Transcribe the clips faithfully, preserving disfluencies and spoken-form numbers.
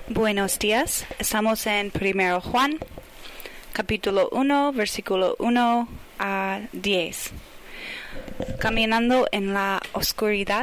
Buenos días, estamos en Primero Juan, capítulo uno, versículo uno a diez. Caminando en la oscuridad,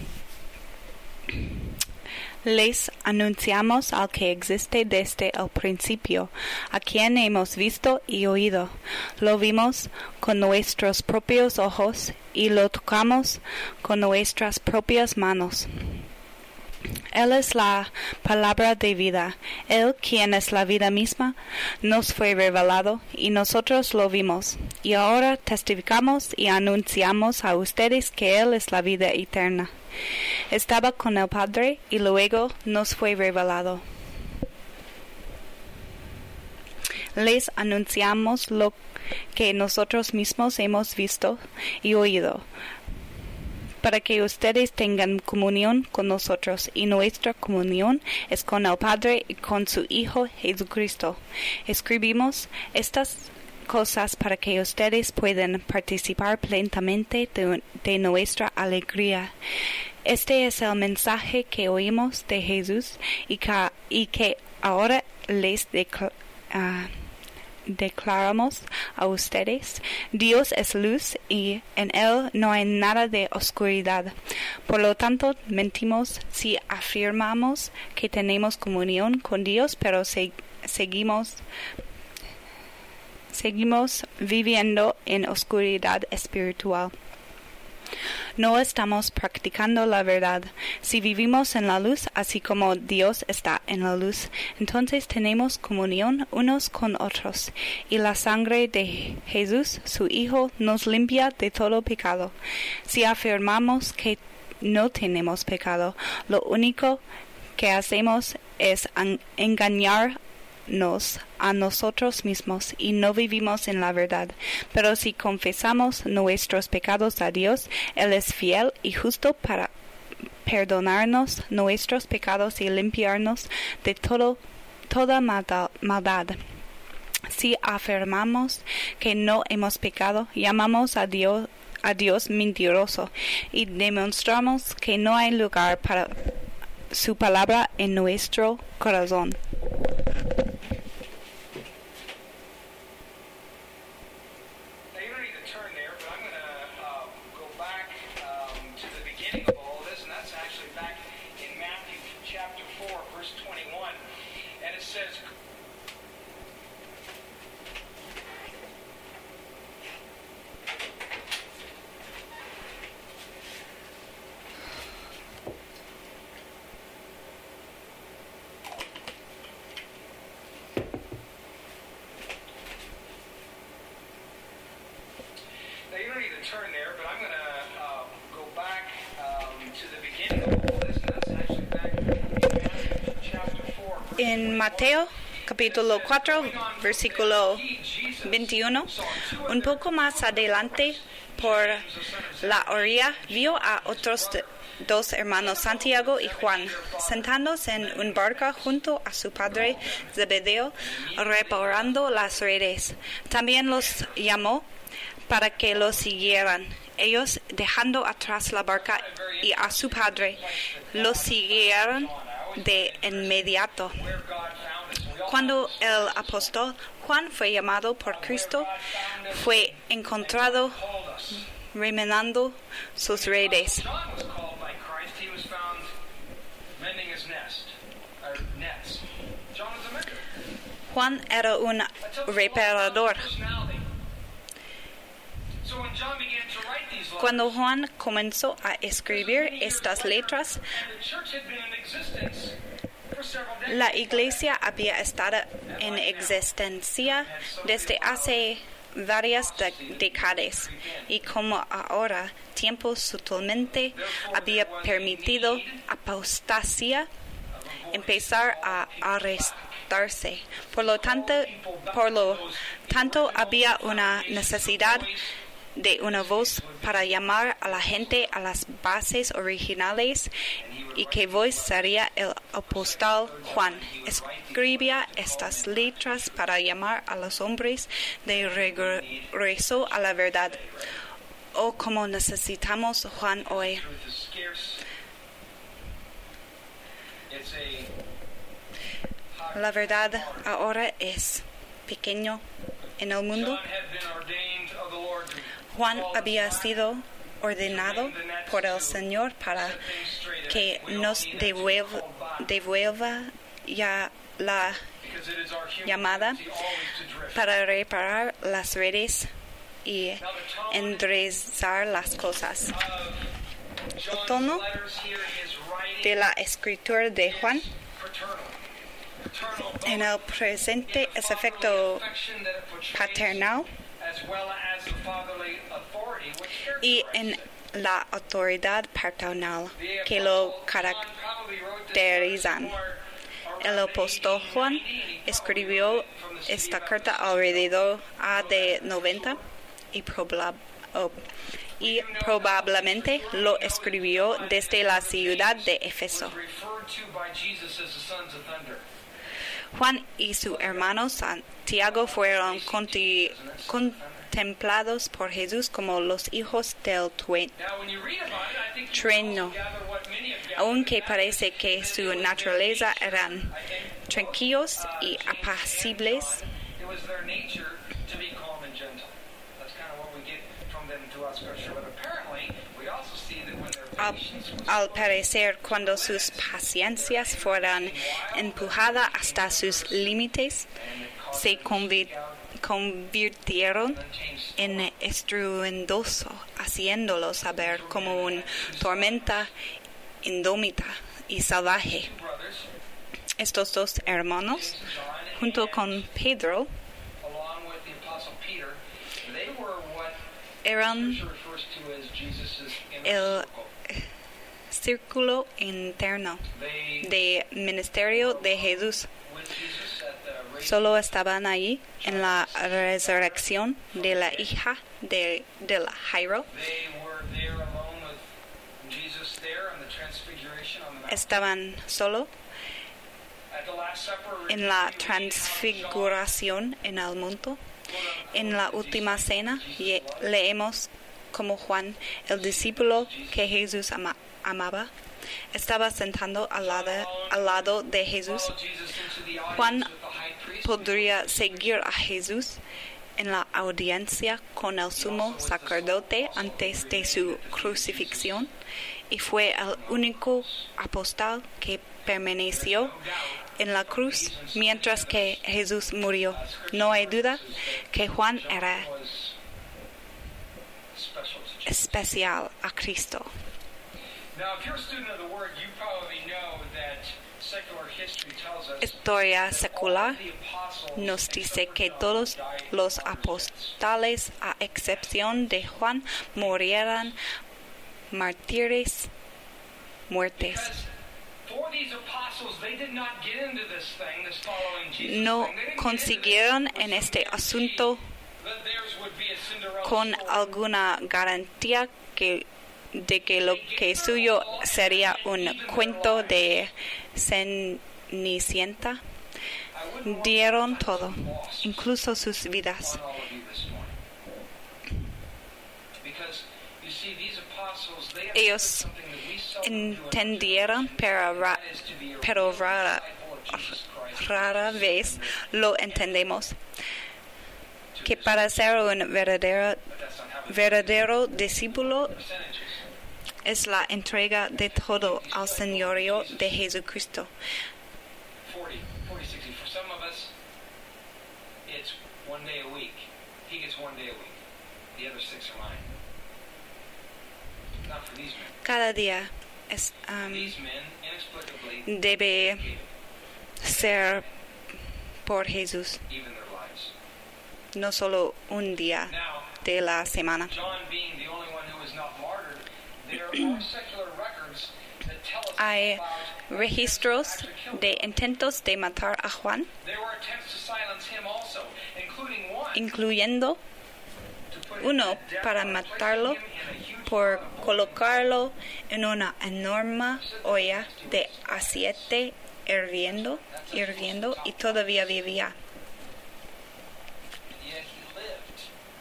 les anunciamos al que existe desde el principio, a quien hemos visto y oído. Lo vimos con nuestros propios ojos y lo tocamos con nuestras propias manos. Él es la palabra de vida. Él, quien es la vida misma, nos fue revelado y nosotros lo vimos. Y ahora testificamos y anunciamos a ustedes que Él es la vida eterna. Estaba con el Padre y luego nos fue revelado. Les anunciamos lo que nosotros mismos hemos visto y oído, para que ustedes tengan comunión con nosotros, y nuestra comunión es con el Padre y con su Hijo Jesucristo. Escribimos estas cosas para que ustedes puedan participar plenamente de, de nuestra alegría. Este es el mensaje que oímos de Jesús y que, y que ahora les declaramos. Uh, Declaramos a ustedes. Dios es luz y en Él no hay nada de oscuridad. Por lo tanto, mentimos si afirmamos que tenemos comunión con Dios, pero se, seguimos, seguimos viviendo en oscuridad espiritual. No estamos practicando la verdad. Si vivimos en la luz, así como Dios está en la luz, entonces tenemos comunión unos con otros, y la sangre de Jesús, su Hijo, nos limpia de todo pecado. Si afirmamos que no tenemos pecado, lo único que hacemos es engañar Nos, a nosotros mismos y no vivimos en la verdad. Pero si confesamos nuestros pecados a Dios, Él es fiel y justo para perdonarnos nuestros pecados y limpiarnos de todo, toda maldad. Si afirmamos que no hemos pecado, llamamos a Dios, a Dios mentiroso y demostramos que no hay lugar para su palabra en nuestro corazón. Turn there, but I'm going to uh, go back um, to the beginning of all this, and that's actually back in Matthew chapter four. En Mateo capítulo cuatro, versículo veintiuno, un poco más adelante, por la orilla, vio a otros dos hermanos, Santiago y Juan, sentándose en un barca junto a su padre Zebedeo, reparando las redes. También los llamó para que lo siguieran. Ellos, dejando atrás la barca y a su padre, lo siguieron de inmediato. Cuando el apóstol Juan fue llamado por Cristo, fue encontrado remenando sus redes. Juan era un reparador. Cuando Juan comenzó a escribir estas letras, la iglesia había estado en existencia desde hace varias de- décadas y como ahora tiempo sutilmente había permitido apostasía empezar a arrestarse. Por lo tanto, por lo tanto había una necesidad de una voz para llamar a la gente a las bases originales, y que voz sería el apóstol Juan. Escribía estas letras para llamar a los hombres de regreso a la verdad. Oh, como necesitamos Juan hoy. La verdad ahora es pequeño en el mundo. John had been ordained of the Lord to Juan call the había time, sido ordenado por el Señor para set things straight, que and we all nos need that to be devuelva, called back, devuelva ya la because it is our human llamada tendency always to drift. para reparar las redes y Now, the tone enderezar las cosas. of John's tono letters here, his writing De la escritura de Juan is fraternal. Fraternal both en el presente in the es fatherly efecto affection that it portrays, paternal as well as the fatherly authority which y characterizes en it. la autoridad paternal The que lo Apostle John probably wrote this caracterizan. letter somewhere El around apóstol A D Juan ninety, and he probably escribió wrote it from the city esta of carta Ephesus. alrededor a de noventa y, probla- oh, y probablemente lo escribió desde la ciudad de Éfeso. Was referred to by Jesus as the sons of thunder. Juan y su hermano Santiago fueron conti- contemplados por Jesús como los hijos del tue- Now, when you read about it, I think you trueno, also gather what many have gathered, aunque and that parece is que that su it was their naturaleza nature, eran I think, tranquilos uh, y James and apacibles. John, it was their nature to be calm and gentle. That's kind of what we get from them throughout Scripture. But apparently, we also see that when their Al, patience was al parecer, cuando sus paciencias fueron empujadas hasta sus límites, se convi- convirtieron en estruendoso, haciéndolo saber como una tormenta indómita y salvaje. two brothers, Estos dos hermanos, junto con Pedro, along with the Apostle Peter, they were what eran Scripture refers to as Jesus' inner el circle. círculo interno They de ministerio de Jesús. with Jesus at the raising Solo estaban allí en la resurrección de la hija de, de la Jairo. They were there alone with Jesus there on the transfiguration on the mountain. Estaban solo At the Last Supper, en la we read how transfiguración en el monte. En la última cena ye- leemos como Juan, el discípulo que Jesús ama- amaba, estaba sentado al lado, al lado de Jesús. followed Jesus into the audience Juan with the high priest. podría seguir a Jesús en la audiencia con el sumo sacerdote antes de su crucifixión y fue el único apóstol que permaneció en la cruz mientras que Jesús murió. No hay duda que Juan era Was special to Jesus. especial a Cristo. Now, if you're a student of the Word, you probably know that secular history tells us Historia secular the apostles nos dice except que for John todos died los martyrs. apóstoles, a excepción de Juan, murieron mártires, muertes. Because for these apostles, they did not get into this thing, this following Jesus No thing. They didn't consiguieron get into en this este with some asunto guarantee that theirs would be a Cinderella con story. alguna garantía que, de que lo que suyo sería un cuento de Cenicienta. I wouldn't want Dieron to todo, lost incluso sus vidas. on all of you this morning. Because, you see, these apostles, they understood Ellos something that we seldom do in our entendieron, pero, ra- generation, and that is to be a pero real rara, disciple of Jesus Christ. rara vez lo entendemos, que para ser un verdadero, But that's not how it verdadero discípulo percentages. es la entrega de todo al señorío de Jesucristo. forty, forty, sixty. For some of us, it's one day a week. He gets one day a week. The other six are mine. Not for these men. Cada día es, um, These men, inexplicably, debe gave ser por Jesús, even their lives. no solo un día Now, de la semana. John being the only one who was not martyred, there are secular records that tell us Hay about registros attempts to actually kill de him. intentos de matar a Juan, There were attempts to silence him also, including one incluyendo to put him uno to death para by placing matarlo him in a huge por pot of boiling colocarlo en una enorme olla de aceite hirviendo, hirviendo y todavía vivía. Yet he lived.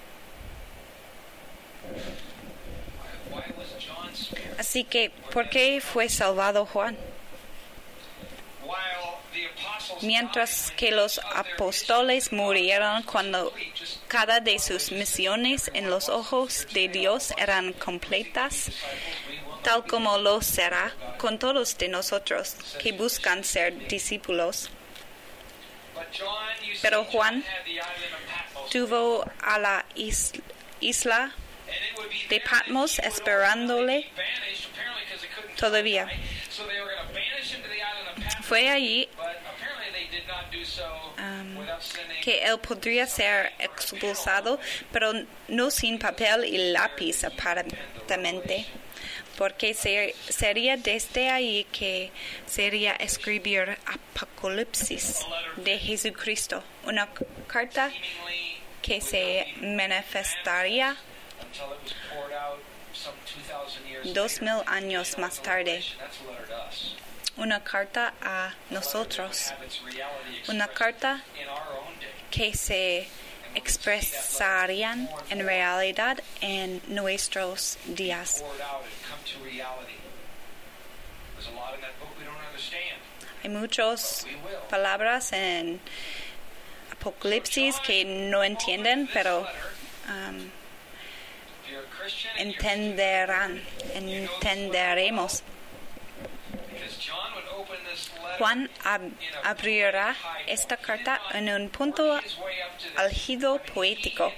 Why, why was John spared? Así que, ¿por qué fue salvado Juan? While the apostles mientras que los apóstoles murieron cuando cada de sus misiones en los ojos de Dios eran completas, tal como lo será con todos de nosotros que buscan ser discípulos. Pero Juan tuvo a la is- isla de Patmos esperándole todavía. Fue allí um, que él podría ser expulsado, pero no sin papel y lápiz aparentemente, porque ser, sería desde ahí que sería escribir Apocalipsis de Jesucristo, una carta que se manifestaría dos mil años más tarde. Una carta a nosotros, una carta que se expresaría en realidad en nuestros días. Hay muchas palabras en Apocalipsis que no entienden, pero um, entenderán, entenderemos. Juan ab- abrirá esta carta en un punto álgido poético.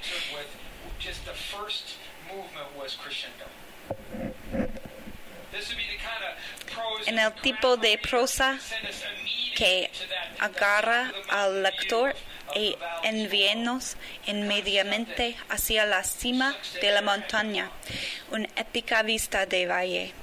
En el tipo de prosa que agarra al lector e envíenos inmediatamente hacia la cima de la montaña, una épica vista de valle.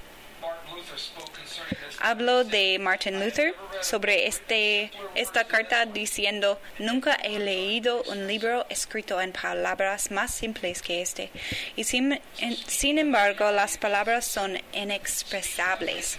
Habló de Martin Luther sobre este, esta carta diciendo: nunca he leído un libro escrito en palabras más simples que este, y sin, en, sin embargo las palabras son inexpresables.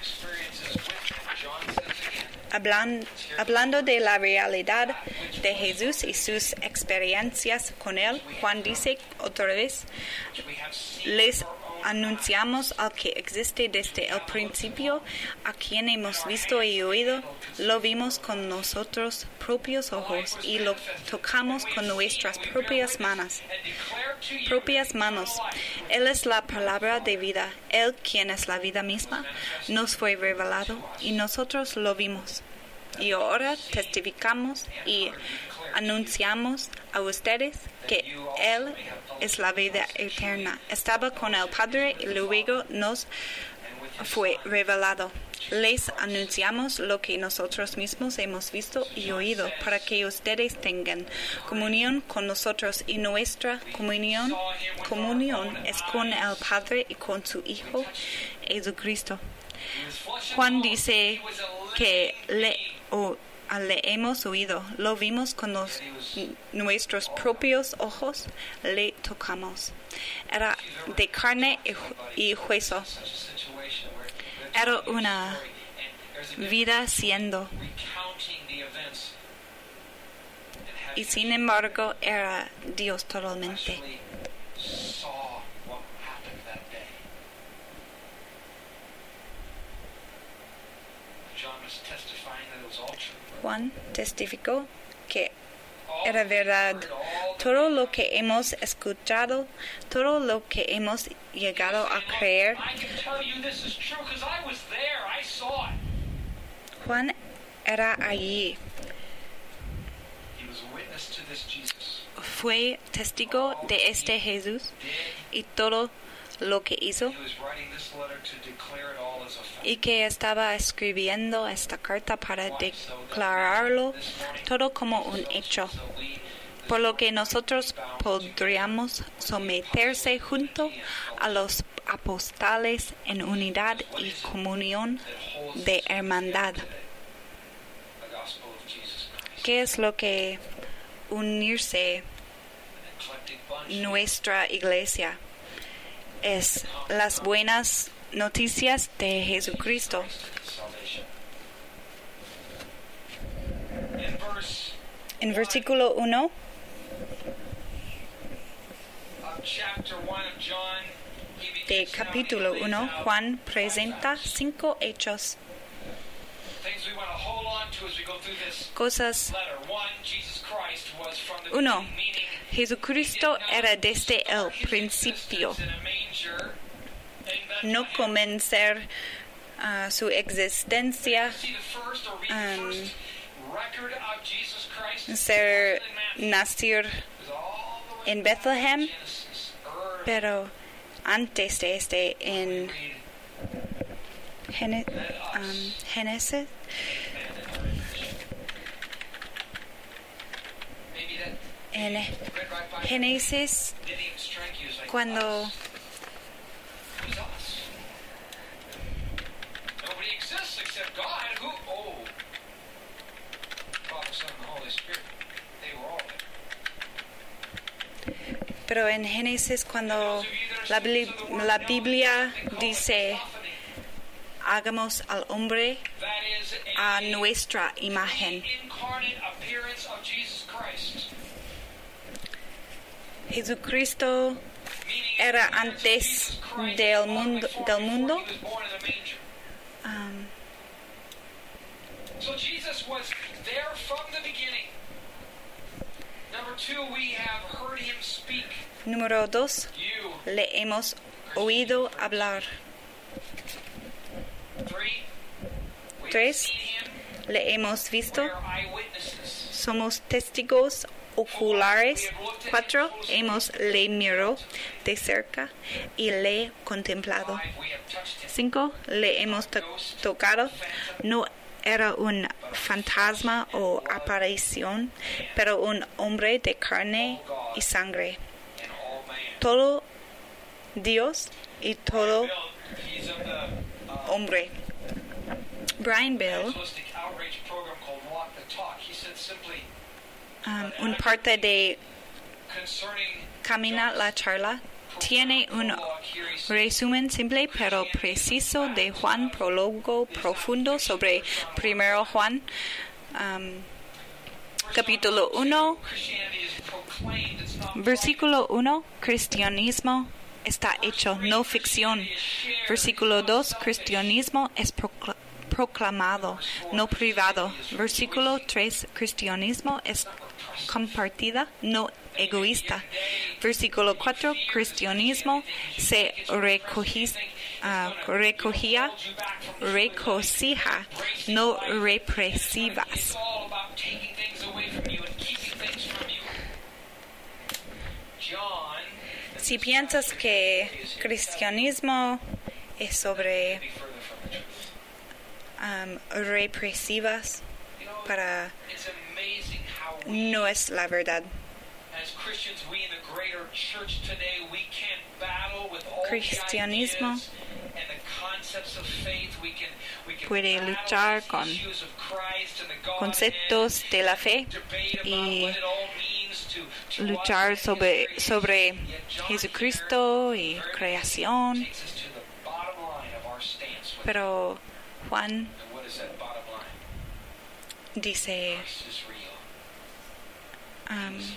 Hablan, hablando de la realidad de Jesús y sus experiencias con él, Juan dice otra vez: les anunciamos al que existe desde el principio, a quien hemos visto y oído, lo vimos con nuestros propios ojos y lo tocamos con nuestras propias manos. Propias manos. Él es la palabra de vida. Él, quien es la vida misma, nos fue revelado y nosotros lo vimos. Y ahora testificamos y anunciamos a ustedes que Él es la vida eterna. Estaba con el Padre y luego nos fue revelado. Les anunciamos lo que nosotros mismos hemos visto y oído, para que ustedes tengan comunión con nosotros, y nuestra comunión, comunión es con el Padre y con su Hijo Jesucristo. Juan dice que le, o, le hemos oído, lo vimos con los, nuestros propios ojos, le tocamos. Era de carne y hueso. Era una vida siendo. Y sin embargo era Dios totalmente. Juan testificó que era verdad. Todo lo que hemos escuchado, todo lo que hemos llegado a creer. Juan era allí. Fue testigo de este Jesús y todo lo que hizo, y que estaba escribiendo esta carta para declararlo todo como un hecho, por lo que nosotros podríamos someterse junto a los apóstoles en unidad y comunión de hermandad. ¿Qué es lo que unirse nuestra iglesia? Es las buenas noticias de Jesucristo. En versículo uno de capítulo uno, Juan presenta cinco hechos to as we go through this cosas. letter. One, Jesus Christ was from the Uno, beginning, meaning Jesucristo era desde el principio. in a manger in No Bethlehem. comenzar uh, su existencia See the first or read um, the first record of Jesus Christ ser in Matthew. nacer It was all the way en back to Bethlehem, Genesis, early. pero antes de este en Read Gene- um, Génesis, maybe that en read right by Génesis, didn't even strike you as like cuando us. It was us. Nobody exists except God. Who? Oh, Father, Son, and the Holy Spirit. They were all there. pero en Génesis cuando la, Bibli- la Biblia dice hagamos al hombre That is a a nuestra imagen. incarnate appearance of Jesus Christ. Jesucristo Meaning era the appearance of antes Jesus Christ del long mundo- before- del before mundo. he was born in the manger. um, So Jesus was there from the beginning. Number two, we have heard him speak. número dos, You. le hemos oído hablar. Three, we've Tres, seen him. le hemos visto. We're eyewitnesses. Somos testigos oculares. Cuatro, hemos le miró de cerca y le contemplado. Five, we have touched him. Cinco, le hemos to- tocado. No era un fantasma o aparición, pero un hombre de carne y sangre. And all man. Todo Dios y todo Bill, he's of the uh, hombre. Brian Bell, evangelistic outreach program called Walk the Talk. He said simply um, un parte de concerning Camina la charla, tiene un prologue here, he said, resumen simple pero preciso de Juan, prólogo profundo sobre primero Juan, um, capítulo uno, Christianity is proclaimed. It's not versículo uno, cristianismo está hecho, no ficción. Versículo dos, cristianismo es procla- proclamado, no privado. Versículo tres, cristianismo es compartida, no egoísta. Versículo cuatro, cristianismo se recogis- ah, recogía, recocija, no represivas. It's all about taking things away from you and keeping things from you. John, Si piensas que cristianismo es sobre be further from the truth. um, represivas, You know, para it's amazing how we, no es la verdad. as Christians, we in the greater church today, we can battle with all Cristianismo the ideas and the concepts of faith. We can, we can puede battle luchar with con issues of Christ and the Godhead, conceptos de la fe debate about y what it all means to, to luchar us in sobre, history. sobre Yet John Jesucristo here y very creación, takes us to the bottom line of our stance with pero Juan And what is that bottom line? dice, Christ is real. um, He's here.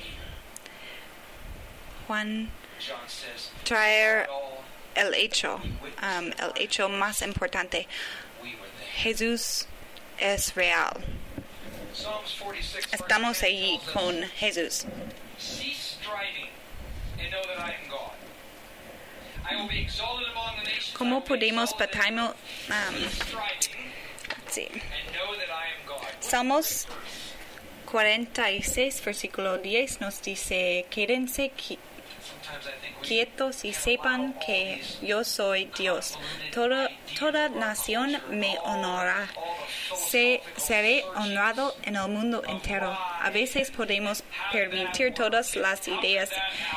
Juan John says, traer "It all el hecho, um, el hecho más importante. we were there." Jesús es real. Psalms forty-six, verse Estamos ten allí tells us, con Jesús. "Cease striving and know that I am God. I will be exalted among the nations. I will ¿Cómo be podemos exalted. patamos? Um, Cease striving sí. and know that I am God." What's Salmos the verse? cuarenta y seis, versículo diez, nos dice, quédense qui- Sometimes I think we quietos y can sepan allow all que these yo soy Dios. Toda, toda nación me honrará. Se, seré honrado en el mundo entero. A veces podemos permitir todas las ideas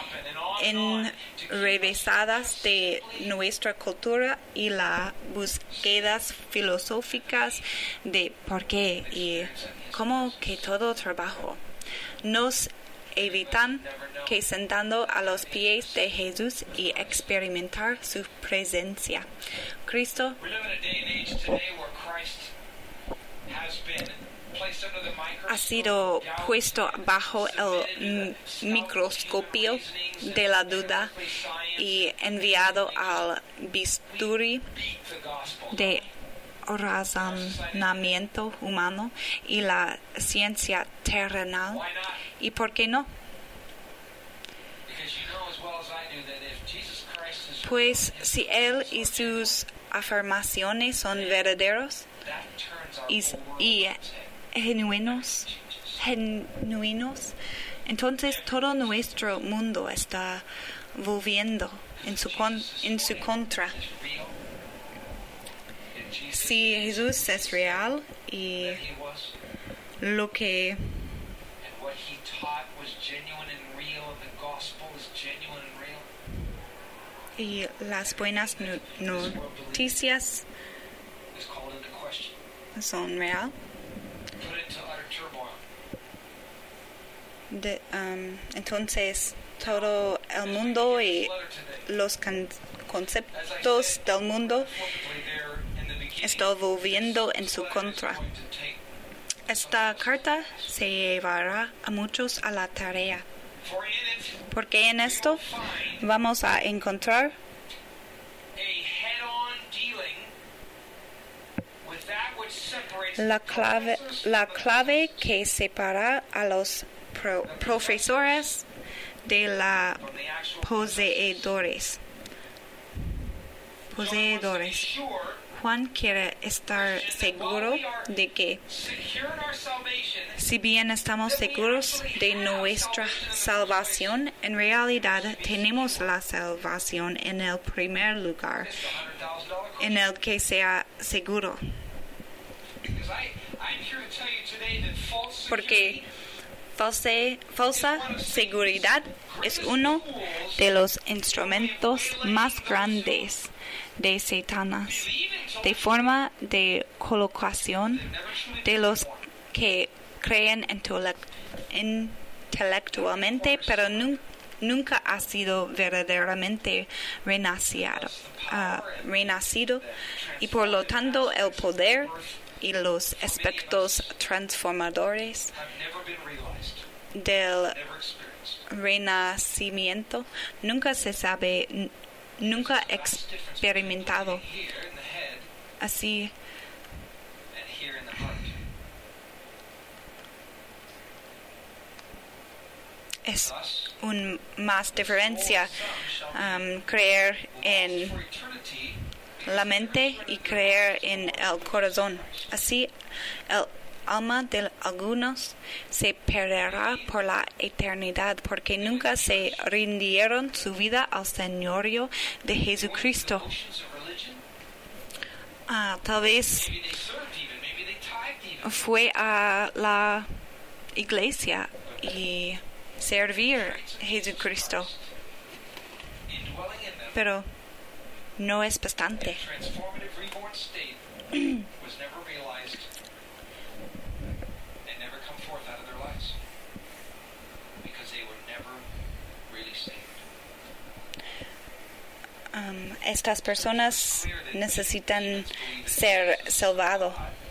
enrevesadas de nuestra cultura y las búsquedas filosóficas de por qué y cómo que todo trabajo nos evitan que sentando a los pies de Jesús y experimentar su presencia. Cristo We live in a day and age today where Christ has been placed under the microscope, ha sido puesto bajo el m- microscopio de la duda y enviado al bisturí beat the gospel. de razonamiento humano y la ciencia terrenal. Why not? ¿Y por qué no? Because you know as well as I do that if Jesus Christ is Pues si Él y sus afirmaciones son verdaderos that turns our y, whole world y on its head. genuinos, Changes. genuinos, entonces todo nuestro mundo está volviendo en su, con, en su contra. Is real. If Jesus Si Jesús es real y that he was, lo que and what he taught was genuine and real, and the gospel is genuine and real, y las buenas nu- noticias is called into question. son real, Put into utter turmoil. de, um, entonces todo el mundo y This letter today, los con- conceptos del mundo perfectly there in the beginning, está volviendo en su this letter is contra. going to take- Esta carta se llevará a muchos a la tarea, For in it, porque en esto find vamos a encontrar a head-on dealing with that which separates la the clave, professors la from the clave disciples, que separa a los pro- profesores de la from the actual poseedores. John wants to be Poseedores. sure, Juan quiere estar seguro de que secure in our salvation, si bien estamos seguros de nuestra salvación, en realidad tenemos la salvación en el primer lugar, it's the one hundred thousand dollars question. en el que sea seguro. Because I, I'm here to tell you today that false Porque security false- falsa seguridad es uno de los instrumentos más grandes de Satanás, de forma de colocación de los que creen intele- intelectualmente, pero nun- nunca ha sido verdaderamente renacido, ah, renacido, y por lo tanto el poder y los aspectos transformadores have never been realized, del never experienced. renacimiento nunca se sabe, n- nunca That's the difference between experimentado. believing here in the head Así and here in the heart. es Thus, un más diferencia some shall be um, creer en lost for eternity, la mente y creer en el corazón. Así el alma de algunos se perderá por la eternidad porque nunca se rindieron su vida al señorío de Jesucristo. notions of religion. Ah, tal vez Maybe they served even, maybe they tithed even. fue a la iglesia y servir a Jesucristo, Indwelling in them, pero no es bastante. transformative reborn state was never realized and never come forth out of their lives because they were never really saved. Um, estas personas necesitan ser salvados.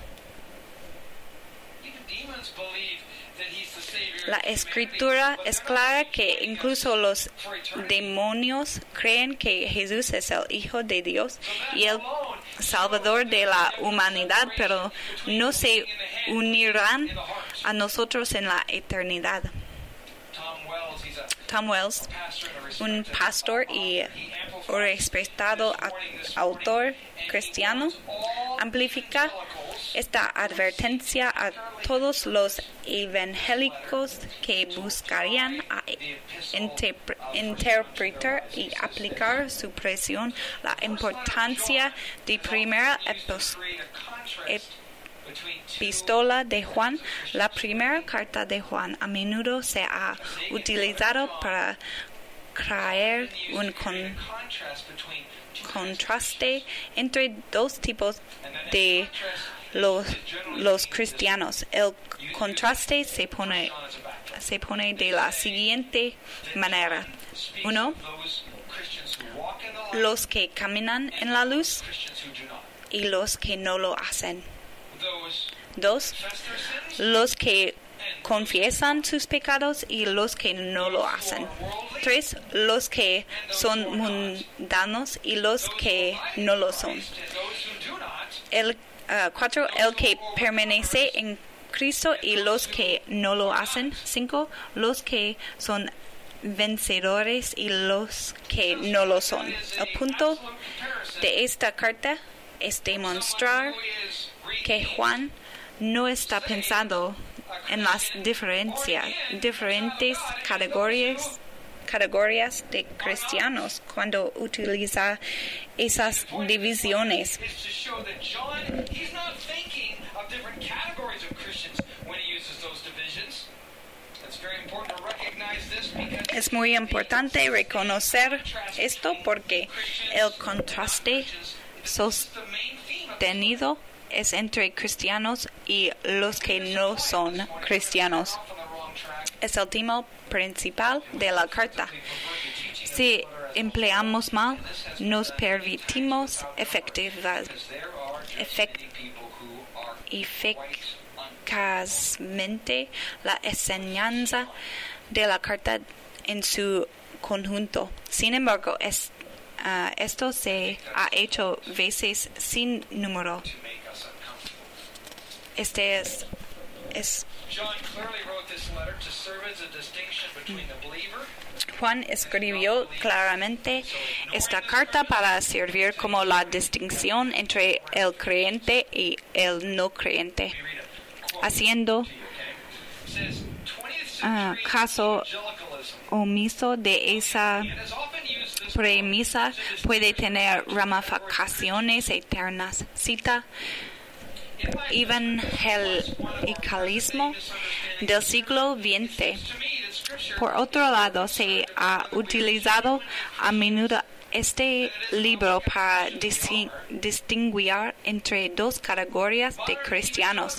Even demons believe that he's the savior. La of humanity, escritura but es they're clara not que saving incluso us los for eternity. demonios creen que Jesús es el Hijo de Dios So that y el alone Salvador de la humanidad, pero no se unirán a nosotros en la eternidad. Tom Wells, he's a Tom Wells, pastor and a un respected pastor y author. He amplifies respetado this warning this autor morning, and he cristiano, wants all amplifica evangelicals esta advertencia a todos los evangélicos que buscarían a interpre- interpretar y aplicar su presión la importancia de primera epos- epístola de Juan. La primera carta de Juan a menudo se ha utilizado para crear un con- contraste entre dos tipos de los, los cristianos. El contraste se pone, se pone de la siguiente manera. Uno, los que caminan en la luz y los que no lo hacen. Dos, los que confiesan sus pecados y los que no lo hacen. Tres, los que son mundanos y los que no lo son. El Uh, cuatro, el que permanece en Cristo y los que no lo hacen. Cinco, los que son vencedores y los que no lo son. El punto de esta carta es demostrar que Juan no está pensando en las diferencias, diferentes categorías, categorías de cristianos cuando utiliza esas divisiones. Es muy importante reconocer esto porque el contraste sostenido es entre cristianos y los que no son cristianos. Es el tema principal de la carta. Si empleamos mal, nos permitimos efectivas, efect, eficazmente la enseñanza de la carta en su conjunto. Sin embargo, es, uh, esto se ha hecho veces sin número. Este es, es Juan escribió claramente esta carta para servir como la distinción entre el creyente y el no creyente, haciendo uh, caso omiso de esa premisa puede tener ramificaciones eternas. Cita: evangelicalismo del siglo veinte. Por otro lado, se ha utilizado a menudo este libro para disting- distinguir entre dos categorías de cristianos.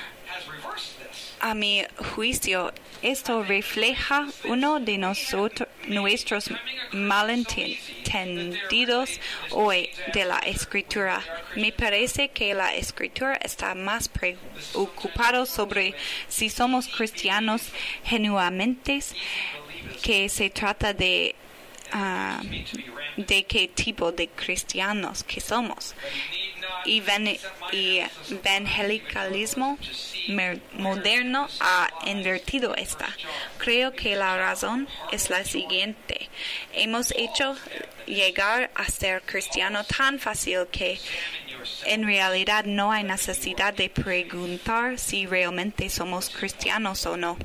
A mi juicio, esto refleja uno de nosotros, nuestros malentendidos hoy de la Escritura. Me parece que la Escritura está más preocupada sobre si somos cristianos genuinamente, que se trata de uh, de qué tipo de cristianos que somos. Evan- evangelicalismo moderno ha invertido esta. Creo que la razón es la siguiente: hemos hecho llegar a ser cristiano tan fácil que en realidad no hay necesidad de preguntar si realmente somos cristianos o no.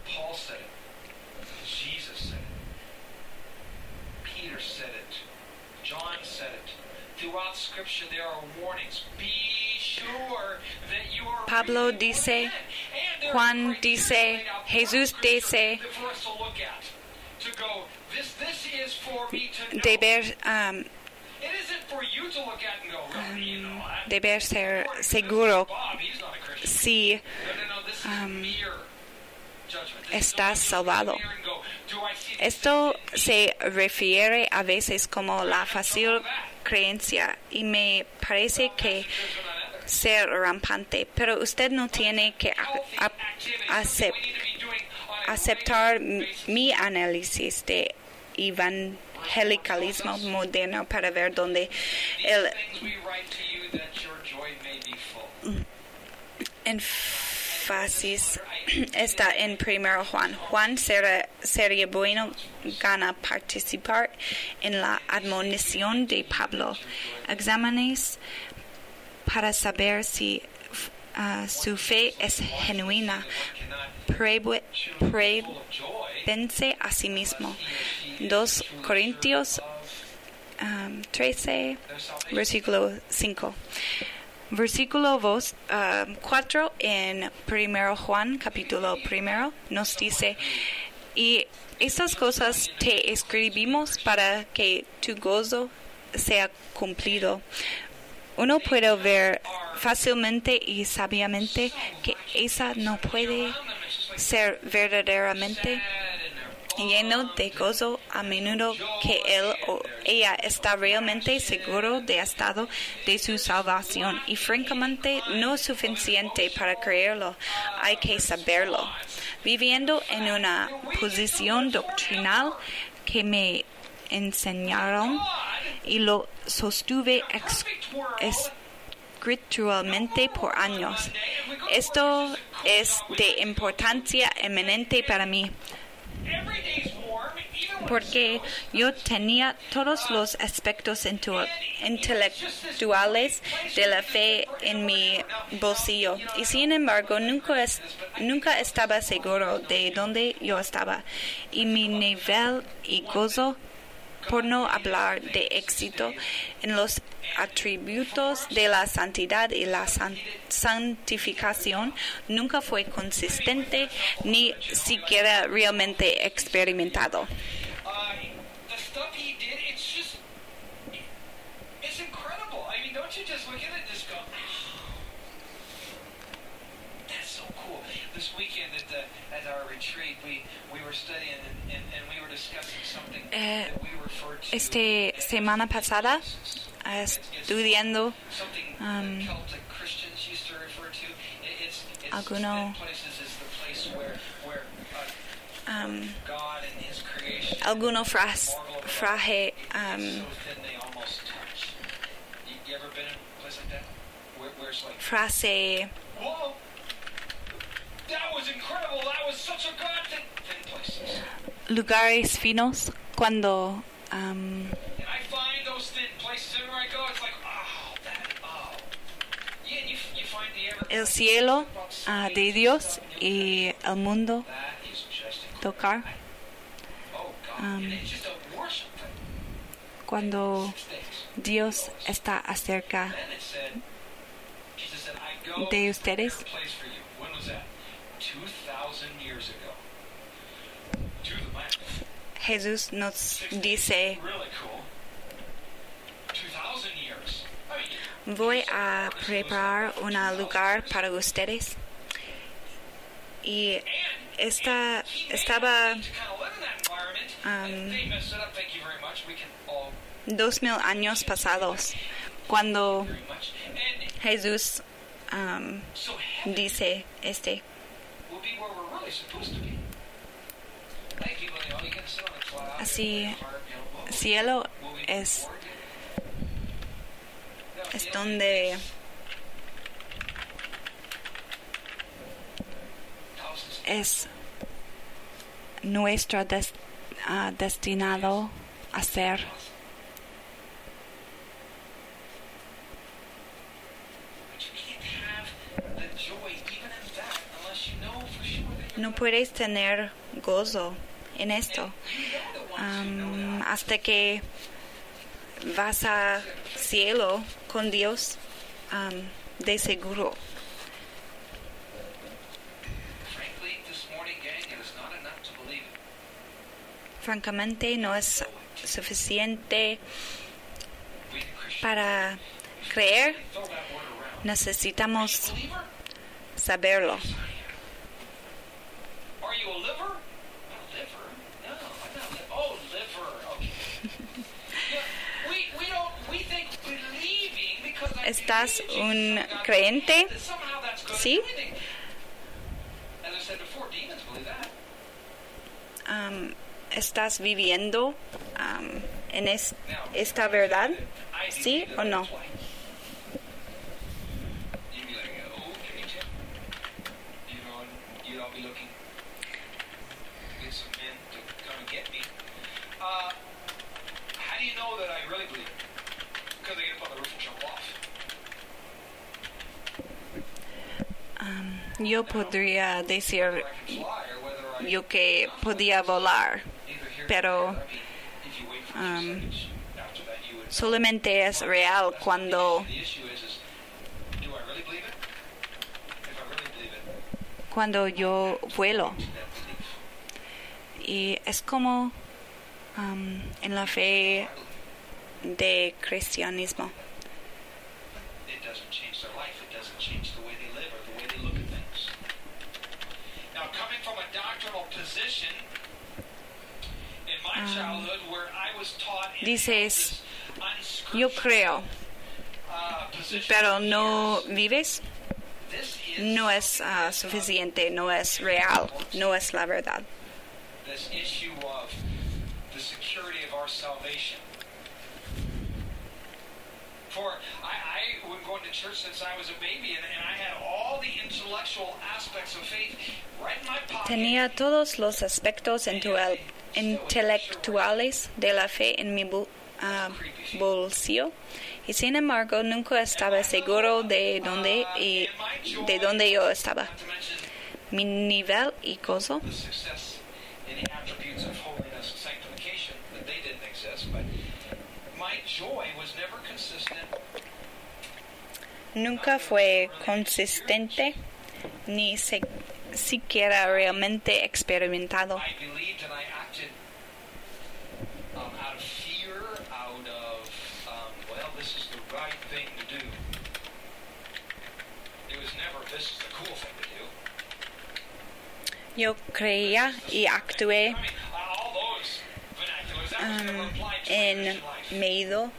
Pablo dice, Juan dice, Jesús dice, deber, um, um, deber ser seguro si um, estás salvado. Esto se refiere a veces como la fácil creencia y me parece que ser rampante, pero usted no tiene que a- a- acep- aceptar mi análisis de evangelicalismo moderno para ver dónde el énfasis está en primero Juan. Juan será, sería bueno gana participar en la admonición de Pablo. Exámenes para saber si uh, su fe es genuina. Pruébense a sí mismo. dos Corintios um, trece, versículo cinco. Versículo dos, uh, cuatro en primero Juan, capítulo primero, nos dice: y estas cosas te escribimos para que tu gozo sea cumplido. Uno puede ver fácilmente y sabiamente que esa no puede ser verdaderamente lleno de gozo a menudo que él o ella está realmente seguro de estado de su salvación, y francamente no es suficiente para creerlo, hay que saberlo. Viviendo en una posición doctrinal que me enseñaron y lo sostuve ex, es, espiritualmente por años. Esto es de importancia eminente para mí, Every day's warm, even when porque yo tenía todos los aspectos intu- intelectuales de la fe en mi bolsillo, y sin embargo nunca, es- nunca estaba seguro de dónde yo estaba y mi nivel y gozo, por no hablar de éxito en los atributos de la santidad y la san- santificación, nunca fue consistente ni siquiera realmente experimentado. uh, the stuff he did, it's just, it's incredible. I mean, don't you just look at it and just go, that's so cool. This weekend at the at our retreat, we we were studying and, and, and we were discussing something Eh, that we refer to Este as semana pasada, places. estudiando Something um, that Celtic Christians used to refer to. It, it's it's alguno- that places is the place where where uh, um, God and His creation. alguno fras- fraje um, so thin they almost touch. You, you ever been in a place like that? Where, where it's like, frase whoa, that was incredible. That was such a God thing. Thin places. lugares finos cuando um, And I find those thin places everywhere I go. It's like, oh, that, oh. Yeah, you, you find the ever. el cielo uh, de Dios y el mundo That is just incredible. tocar Oh God, Um, and it's just a worship thing. cuando Six days. Dios está acerca Then it said, Jesus said, I go de to ustedes. prepare a place for you. When was that? Two thousand years ago. Do the math. Jesús nos Six days. dice, Really cool. Two thousand years. I mean, voy a preparar un lugar para ustedes. Y esta, estaba to kind of live in that environment. Um, and they messed it up. Thank you very much. We can all dos mil años pasados cuando very much. And Jesús um, so heaven dice este. will be where we're really supposed to be. Like people, you know, you can sit on a cloud. Así, and heart, you know, whoa, cielo will we es, reward you? No, es you know, donde thousands es nuestro des- ah, destinado a ser. But you can't have the joy even in that unless you know for sure that you're No puedes tener gozo en esto you know the ones who know um, that. hasta que vas a cielo con Dios, um, de seguro. Frankly, this morning, gang, it is not enough to believe it. Francamente, no es suficiente We the Christians para creer. throw that word around. Necesitamos Believer? saberlo. Are you a liver? Not a liver. No, I'm not. Li- oh, liver. Okay. Yeah, we we don't we think believing because I ¿Estás believe in un Jesus, God, creyente? that somehow that's good. Sí. We think- As I said before, demons believe that. Um, ¿Estás viviendo um, en es- Now, esta verdad? I ¿Sí believe o that no? that's why. You'd be like, okay, Tim. You know, and you'd all be looking to get some men to come and get me. Uh, how do you know that I really believe it? Because I get up on the roof and jump off. Um, yo podría decir Whether I can fly or whether I yo que podía volar, either here or pero, there. I mean, if you wait for a few um, seconds, after that you would. solamente es real That's cuando, the issue. The issue is, is, do I really believe it? If I really believe it, cuando yo vuelo. to that belief. Y es como um, en la fe de cristianismo. It doesn't change their life. It doesn't change the way they live or the way they look at things. Now, coming from a doctrinal position in my Um, childhood where I was taught in dices, this yo creo, uh, position pero for no years, vives, this is no es ah, suficiente, no es real, no es la verdad. this issue of the security of our salvation. For I, I would go to church since I was a baby, and, and I had all the intellectual aspects of faith right in my pocket. Tenía todos los aspectos intual- intelectuales de la fe en mi bu- uh, bolsillo, y sin embargo nunca estaba seguro de dónde y de dónde yo estaba. Not to mention Mi nivel y gozo the success in the attributes of holiness and sanctification, that they didn't exist, but my joy was never consistent. nunca fue consistente ni se- siquiera realmente experimentado. I believed and I acted um, out of fear, out of, um, well, this is the right thing to do. It was never, this is the cool thing to do. Yo creía y actué I mean, all those vernaculars, that was never um, applied to my en Christian life. miedo,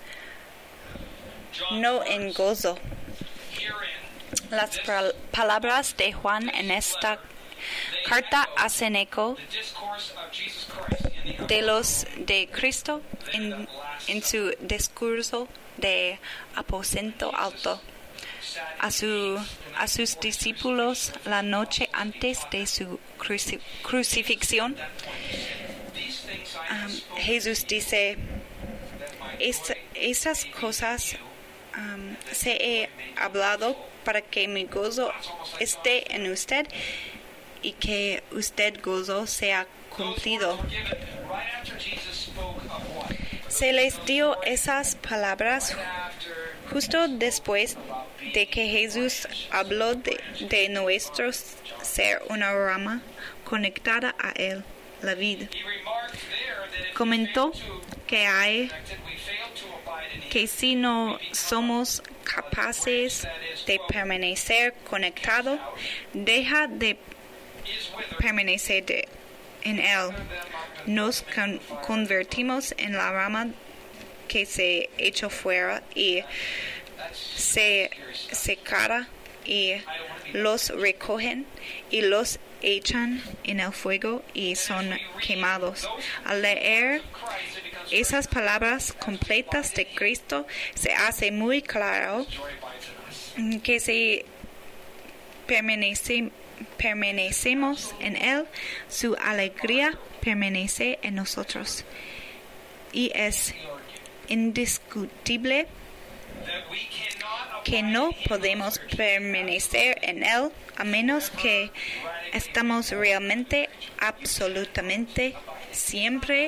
John's no words, en gozo. herein, Las this, pra- palabras de Juan en esta they carta echo hacen eco the discourse of Jesus Christ in the de los de Cristo en, en su discurso de aposento alto a, su, a sus discípulos la noche antes de su cruci- crucifixión. These things I have Um, spoken Jesús dice, that my "Es- joy esas may be cosas in you." um, se he hablado para que mi gozo esté en usted y que usted gozo sea cumplido. Those words were given right after Jesus spoke of what? Se les dio esas palabras Right after justo después de que Jesús habló de, de nuestro ser una rama conectada a Él, la vid. he remarked there that if Comentó we fail to que hay connect it, we fail to abide in him. que si no somos capaces de permanecer conectados, deja de Is withered, permanecer de- en Él. them not Nos con- convertimos en la rama que se echó fuera y That's se secara y los recogen y los echan en el fuego y son quemados. Al leer Christ, it becomes esas palabras completas de Cristo, se hace muy claro joy abides in us. que si permanece- permanecemos en Él, su alegría permanece en nosotros. Y es indiscutible That we cannot que abide no in him podemos unless we're permanecer en Él a menos que estamos realmente, absolutamente, siempre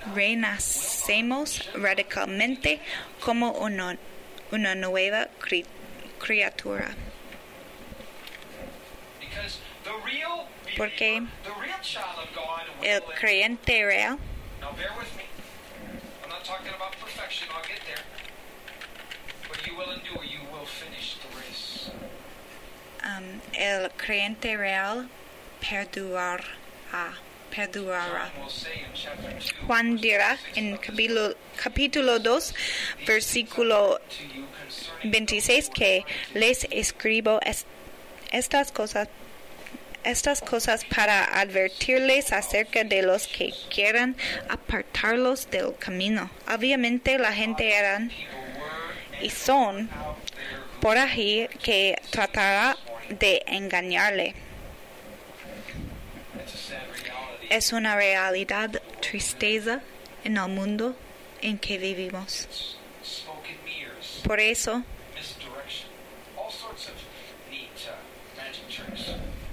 renacemos radicalmente como una, una nueva cri- criatura. Because the real believer, Porque the real child of God will el live. creyente real, Now bear with me. I'm not talking about perfection. I'll get there. But you will endure. You will finish the race. um, el creyente real perdurará. perdurará. John will say in chapter two, Juan dirá en capítulo, capítulo dos, versículo to you concerning veintiséis, que les escribo es- estas cosas estas cosas para advertirles acerca de los que quieran apartarlos del camino. Obviamente la gente eran people were y son out there who por ahí que tratará de engañarle. it's a sad reality. Es una realidad tristeza en el mundo en que vivimos. Smoke and mirrors, Por eso misdirection, all sorts of neat uh, magic tricks.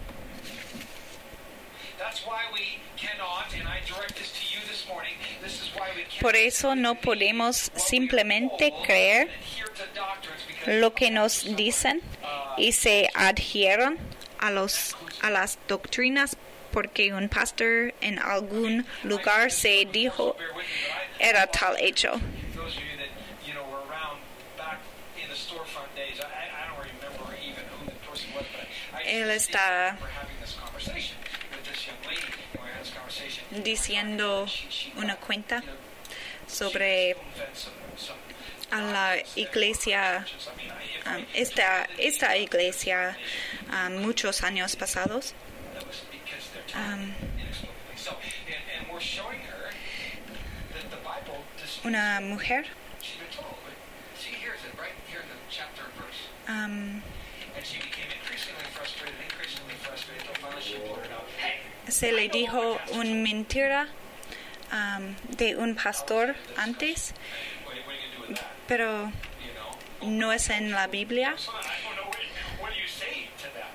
That's why we cannot, and I direct this to you this morning, this is why we cannot Por eso no podemos simplemente creer adhere to doctrines, because lo que nos dicen y se adhieren a los a las doctrinas porque un pastor en algún lugar se dijo bear with me, but I, era tal hecho. those of you that you know were around back in the storefront days, I, I I don't remember even who the person was, but I Él just está remember having this conversation with this young lady, and we had this conversation. diciendo She- she una got, cuenta you know, sobre she invent some- some a la iglesia, I mean, I- if um, I- esta, esta iglesia um, muchos años pasados. that was because they're Um, inexplicably. So, and, and we're showing her that the Bible disputes una mujer She's been told, but see, here's it. se le dijo una mentira um, de un pastor antes, What, what are you going to do with that? pero You know? no es en la Biblia. Son, I don't know, what, what do you say to that?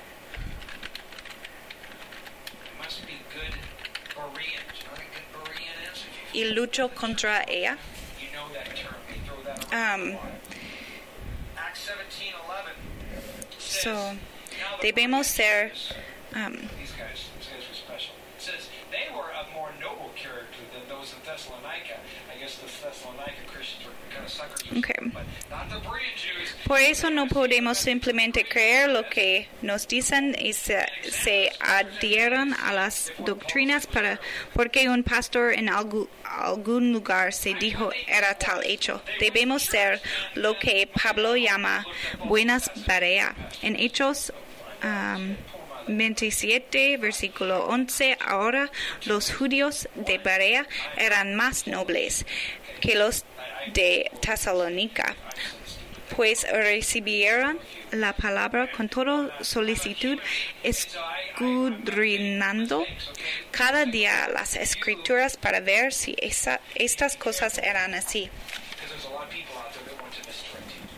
It must be good Berean. Do you know what a good Berean is? If you, Y luchó contra ella. you know that term, they throw that around. Um, a lot. Acts seventeen eleven says, so, now the debemos ser Bereans, um, these guys, these guys were special. It says they were of more noble character than those in Thessalonica. I guess the Thessalonica Christians were kind of suckers, or Okay. something, but not the Berean Jews. Por eso no podemos simplemente creer lo que nos dicen y se, se adhieran a las doctrinas para, porque un pastor en algu- algún lugar se dijo era tal hecho. Debemos ser lo que Pablo llama buenas Berea. En Hechos um, veintisiete, versículo once, ahora los judíos de Berea eran más nobles que los de Tesalónica, pues recibieron la palabra con toda solicitud, escudriñando cada día las escrituras para ver si esa, estas cosas eran así. Because there's a lot of people out there that want to misdirect you.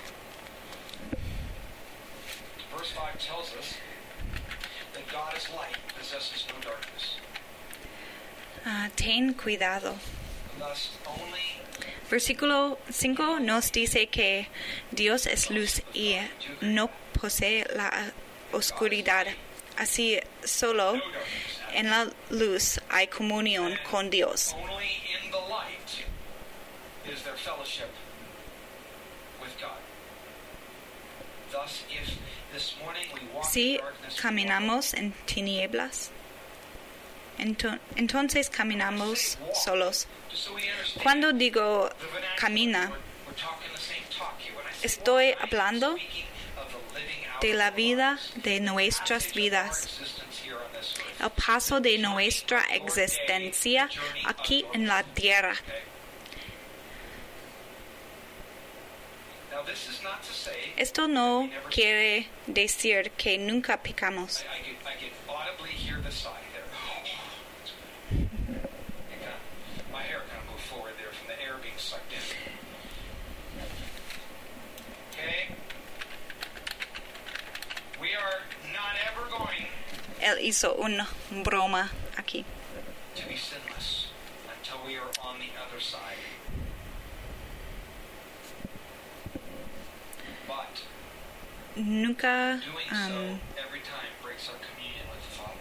Verse five tells us that God is light, possesses no darkness. Ah, ten cuidado. Thus, only Versículo cinco nos dice que Dios es luz y no posee la oscuridad. Así solo no darkness. en la luz hay comunión con Dios. Only in the light is there fellowship with God. Thus, if this morning we walk Si in darkness, caminamos en tinieblas, ento- entonces caminamos solos. just so we understand, Cuando digo the vernacular, camina, we're, we're talking the same talk here. When I say estoy walk, I'm hablando speaking of the living out de la of our vida lives, de the nuestras passage of our vidas, existence here on this earth. el paso de nuestra existencia aquí en la tierra. Okay? Now, this is not to say Esto no quiere decir que nunca pecamos. I, I, could, I could audibly hear the sigh there. It kinda, my hair kind of moved forward there from the air being sucked in. Okay? We are not ever going Él hizo una broma aquí. to be sinless until we are on the other side. But Nunca doing um, so every time breaks our communion with the Father.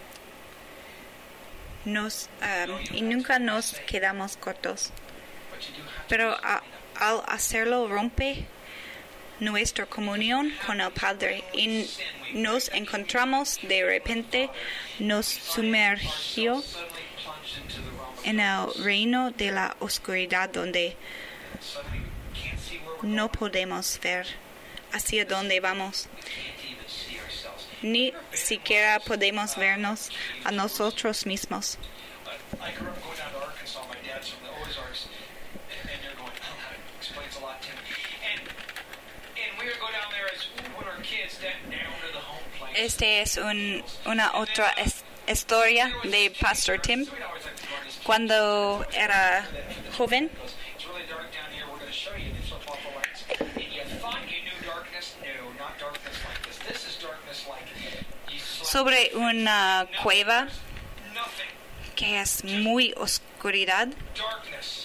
nos um, y nunca nos quedamos cortos. But you do have Pero to a- al hacerlo rompe nuestra comunión con el Padre y nos encontramos de repente nos sumergió suddenly plunge into the realm of en el darkness. reino de la oscuridad donde Suddenly we can't see where we're no going. podemos ver hacia dónde vamos, We can't even see ourselves. ni siquiera podemos vernos a nosotros mismos. I grew up going down to Arkansas. My dad's from the Ozarks, and, and you're going, oh, that explains a lot to me. And and we would go down there as when we were kids, down, down to the home place. Este es un, una otra es- historia de Pastor Tim. So we'd always like to go on these Cuando era joven, It's really dark down here. We're going to show you the flip off the lights. And you thought you knew darkness? No, not darkness like this. This is darkness like you slept. sobre una cueva Nothing. que es muy oscuridad. Darkness.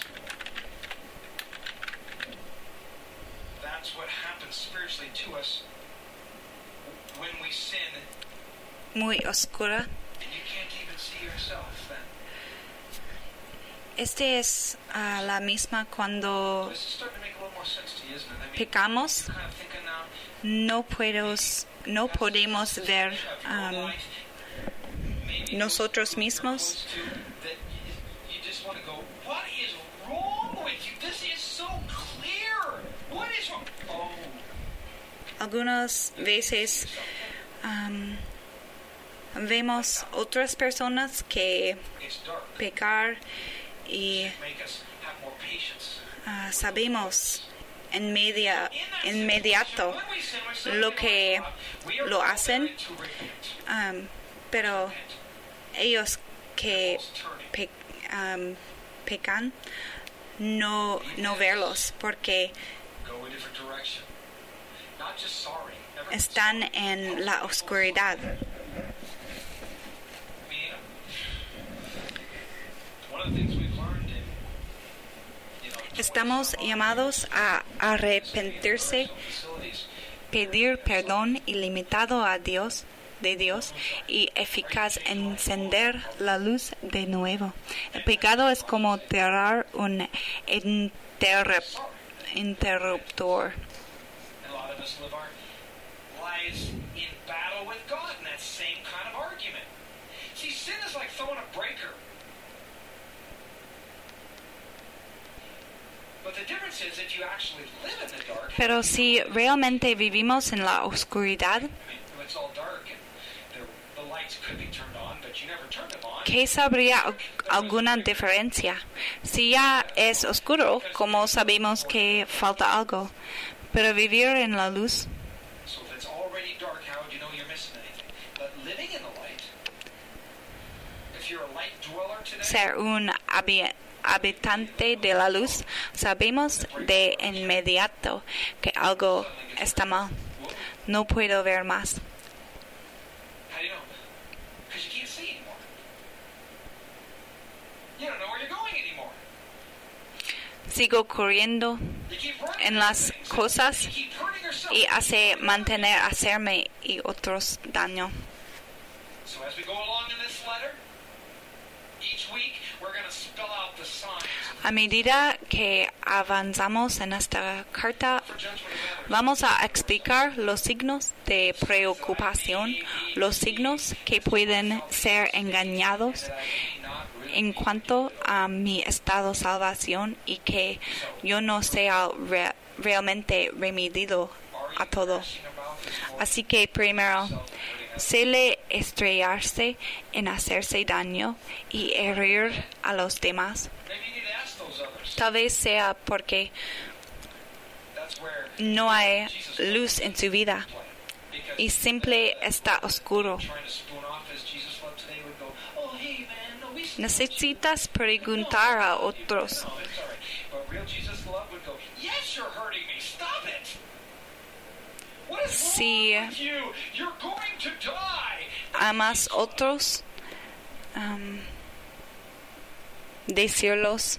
That's what happens spiritually to us when we sin, Muy oscura. and you can't even see yourself then. Este es ah, la misma cuando This is starting to make a little more sense to you, isn't it? I mean, pecamos. kind of thinking now. No puedos, no podemos ver um, nosotros mismos. That you, you just want to go, what is wrong with you? This is so clear. What is wrong? Oh, Algunas veces um, vemos otras personas que it's dark. pecar y Make us have more patience. ah, sabemos en media, In that inmediato situation, when we sin, we're saying, lo you know que what? We are lo called hacen, to repent. um, pero Repent. ellos que Paul's turning. pe- um, pecan, no, no verlos, porque Go a different direction. Not just sorry. Never están en la oscuridad. I mean, one of the things we've learned in, you know, Estamos llamados a arrepentirse, facilities, pedir perdón ilimitado a Dios, de Dios, y eficaz encender la luz de nuevo. El pecado es como cerrar un interrup- interruptor. and a lot of us live our lives in battle with God in that same kind of argument. See, sin is like throwing a breaker. But the difference is if you actually live in the dark, Pero si realmente vivimos en la oscuridad, I mean, it's all dark and the, the lights could be turned on, but you never turn them on. ¿qué sabría al- alguna diferencia? Si ya es oscuro, ¿cómo sabemos que falta algo? Pero vivir en la luz, So if it's already dark, how would you know you're missing anything? But living in the light, if you're a light dweller today, ser un habi- habitante de la luz, sabemos de inmediato que algo está mal. No puedo ver más. how do you know? Because you can't see anymore. You don't know where you're going anymore. Sigo corriendo You keep running en from las things. cosas You keep hurting yourself. y hace mantener hacerme y otros daño. So as we go along in this letter, each week we're going to spell out the signs A medida que avanzamos en esta carta, for judgment of others. vamos a explicar los signos de preocupación, los signos que pueden ser engañados That I may not really en cuanto a mi estado de salvación y que yo no sea re- realmente remedido a todo. crashing about this world, Así que primero, self-hurting us. suele estrellarse en hacerse daño y herir a los demás. Maybe you need to ask those others. Tal vez sea porque That's where no hay Jesus luz en su vida play. Because y simple está oscuro. trying to spoon off as Jesus loved today would go, oh hey man, no, we still Necesitas preguntar a otros. No, it's all right. But real Jesus love would go, yes, you're hurting me. Stop it. What is Si wrong with you? You're going to die. amas otros, um, decirlos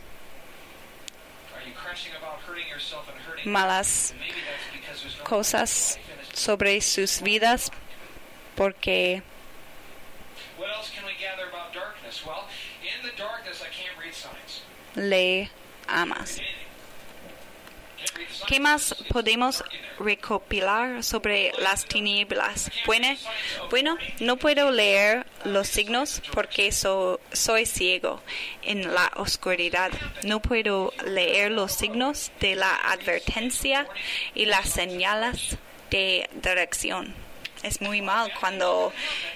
Are you crashing about hurting yourself and hurting malas And maybe that's because there's no cosas life in it. sobre sus vidas porque What else can we gather about darkness? Well, in the darkness, I can't read signs. le amas. Anything. Can't read the signs. ¿Qué más It's- it's podemos dark in there. recopilar sobre las tinieblas? Bueno, bueno, no puedo leer los signos porque so- soy ciego en la oscuridad. No puedo leer los signos de la advertencia y las señales de dirección. Es muy mal cuando,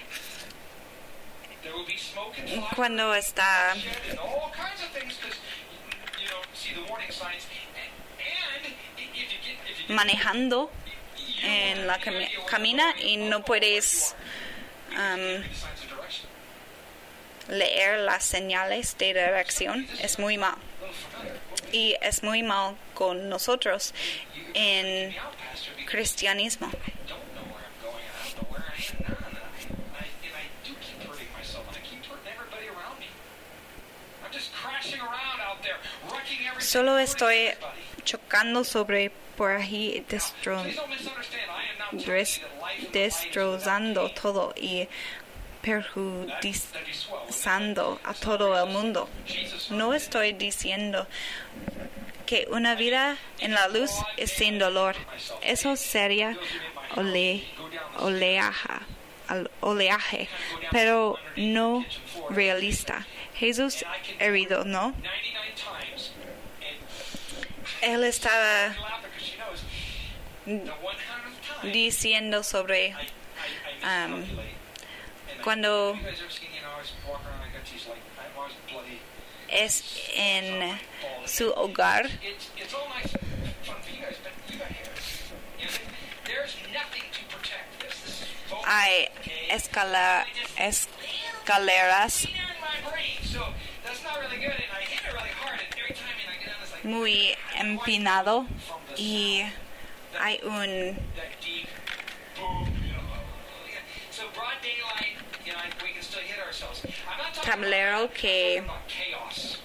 There will be smoke and fire. cuando está Shed and all kinds of things because you don't see the warning signs. And, and if you get, if you get, manejando you en la cami- camina y no puedes um, read the signs of direction. leer las señales de dirección. Es muy mal. A little familiar. Y es muy mal con nosotros You en freak me out, Pastor, because cristianismo. I don't know where I'm going. I don't know where I am now. And I, I, and I do keep hurting myself, and I keep hurting everybody around me. I'm just crashing around out there, wrecking everything. Solo hurting estoy everybody. chocando sobre por ahí, destro- Please don't misunderstand. I am not telling you des- that life and the light is destrozando without pain. todo y That- that'd be swell, wouldn't it? perjudicando a todo el mundo. Jesus No estoy diciendo que una vida en la luz es sin dolor. Eso sería ole, oleaje, al- oleaje, pero no realista. Jesús herido, ¿no? ninety-nine times, and Él estaba she laughed because she knows the one hundredth time diciendo sobre I, I, I um, miscalculate. And I- cuando you guys ever seen, you know, I was walking around, I got these like, I'm always bloody. es en su hogar. It's, it's all nice and fun for you guys, but you got hairs. You know, there's nothing to protect this. This is focus, Hay okay? escala, I just- es, little escaleras There in my brain. So that's not really good. And I hit it really hard. And every time and I get on this like muy empinado from the y sound, hay un that deep boom. You know, yeah. So broad daylight, you know, we can still hit ourselves. I'm not talking tablero about, que I'm talking about chaos.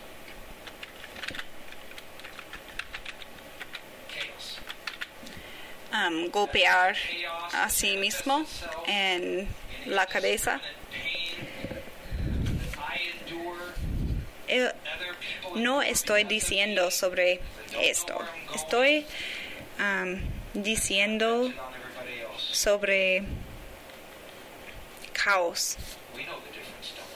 Chaos. um, golpear Chaos a sí mismo manifests itself en in la cabeza. pain that I endure. Eh, Other people No endure estoy because of diciendo me. sobre They don't know esto. where I'm going. Estoy um, diciendo And on everybody else. sobre caos. We know the difference, don't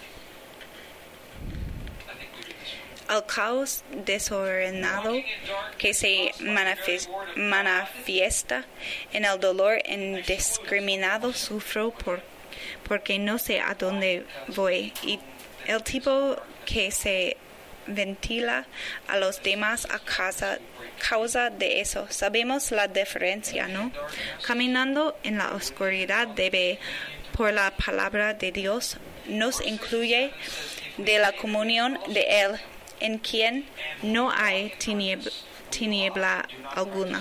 we? I think we do this one. El caos desordenado Walking in dark que se looks like the manifes- very word of God. manifiesta en el dolor indiscriminado. Sufro por, porque no sé a dónde voy. Y el tipo que se ventila a los demás a causa, causa de eso. Sabemos la diferencia, ¿no? Caminando en la oscuridad debe, por la palabra de Dios, nos incluye de la comunión de Él, en quien no hay tiniebla, tiniebla alguna.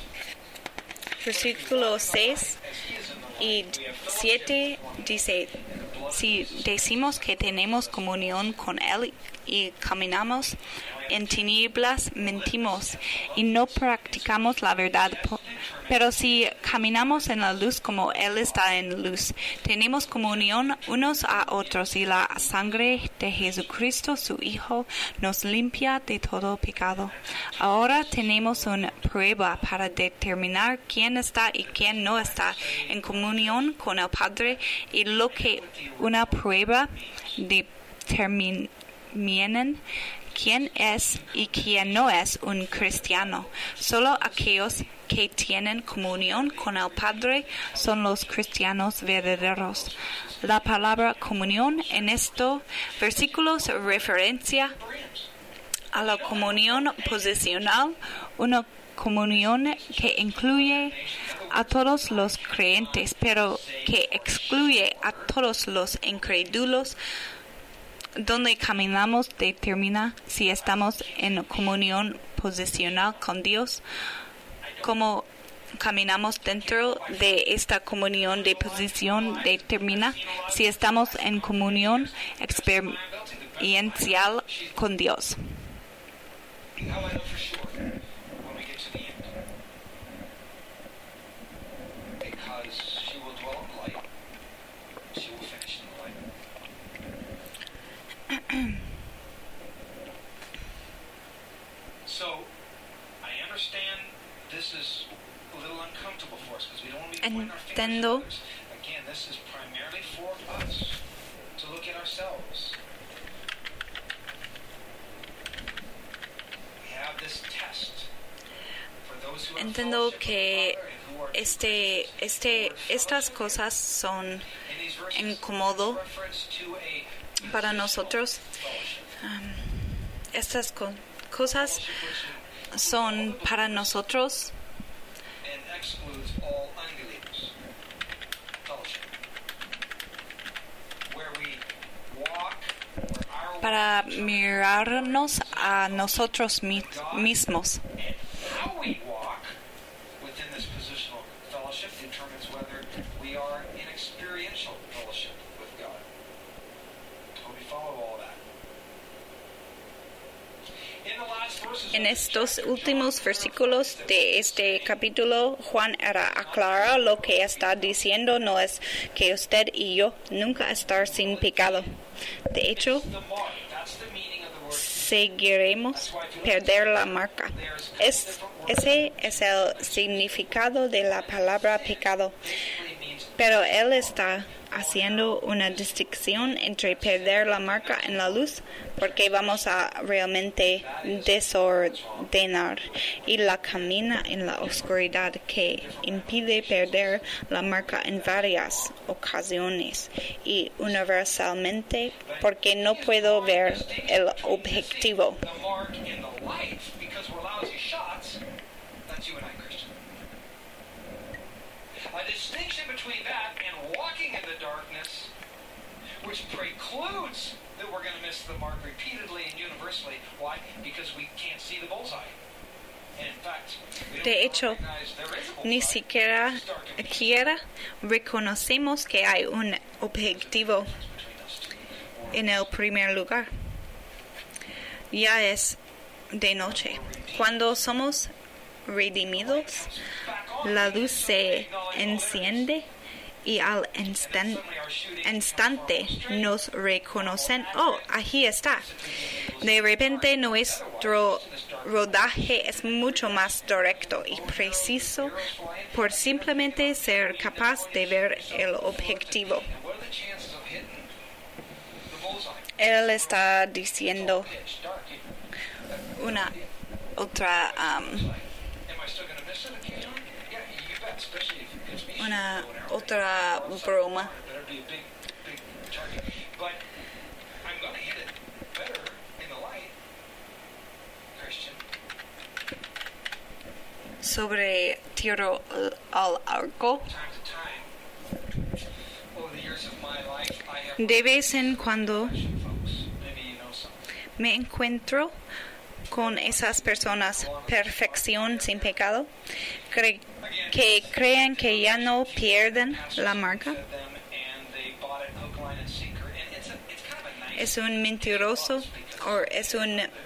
Versículo seis y siete dice, si decimos que tenemos comunión con Él y caminamos en tinieblas, mentimos y no practicamos la verdad. Pero si caminamos en la luz como Él está en luz, tenemos comunión unos a otros y la sangre de Jesucristo, su Hijo, nos limpia de todo pecado. Ahora tenemos una prueba para determinar quién está y quién no está en comunión con el Padre, y lo que una prueba determina quién es y quién no es un cristiano. Solo aquellos que tienen comunión con el Padre son los cristianos verdaderos. La palabra comunión en estos versículos referencia a la comunión posicional, una comunión que incluye a todos los creyentes, pero que excluye a todos los incrédulos. Donde caminamos determina si estamos en comunión posicional con Dios. Como caminamos dentro de esta comunión de posición determina si estamos en comunión experiencial con Dios. How I know for sure when we get to the end? Because she will dwell in the light. She will finish in the light. So, I understand this is a little uncomfortable for us because we don't want to be pointing our fingers at Entiendo. others. Again, this is primarily for us to look at ourselves. We have this test for those who are Entiendo fellowship que with the Father and who are este, este, estas cosas son in these verses, incómodo reference to a para nosotros. fellowship. Um, estas co- cosas son para nosotros And excludes all unbelievers. Fellowship. Where we walk, where our para walk mirarnos a nosotros mi- mismos. and how we walk within this positional fellowship determines whether we are in experiential fellowship with God. Hope you follow all that. In the last verses En of this estos chapter, últimos John versículos de este capítulo, Juan era aclara lo que está diciendo no es que usted y yo nunca estar sin pecado. De hecho, the mark, that's the meaning of the word. seguiremos perder la marca. Es, ese es el significado de la palabra pecado. Basically means Pero él está haciendo una distinción entre perder la marca en la luz, porque vamos a realmente desordenar, y la camina en la oscuridad, que impide perder la marca en varias ocasiones y universalmente, porque no puedo ver el objetivo. the mark in the light because we're lousy shots. That's you and I, Christian. A distinction between that and walking in the darkness which precludes that we're going to miss the mark repeatedly and universally. Why? Because we can't see the bullseye. And in fact, we don't De hecho, recognize there is a bullseye. ni siquiera siquiera reconocemos que hay un objetivo en el primer lugar. Ya es de noche. Cuando somos redimidos, la luz se enciende y al instan- instante nos reconocen. Oh, ahí está. De repente nuestro rodaje es mucho más directo y preciso por simplemente ser capaz de ver el objetivo. And what are the chances of hitting the bullseye? Él está diciendo Pitch dark. una otra um, Am I still going to miss it occasionally? Yeah, you bet. Especially if it gets me. una shooting an arrow. otra broma. That'd be a big, big target. But I'm going to hit it better in the light, Christian. Sobre tiro al arco. Time to time, over the years of my life, I have De vez en cuando question, folks. Maybe you know something. me encuentro con esas personas, perfección sin pecado, cre- que creen que ya no pierden la marca. Fed them and they bought it hook, line, and sinker. And it's a, it's kind of a nice. Es un mentiroso o es un That's right.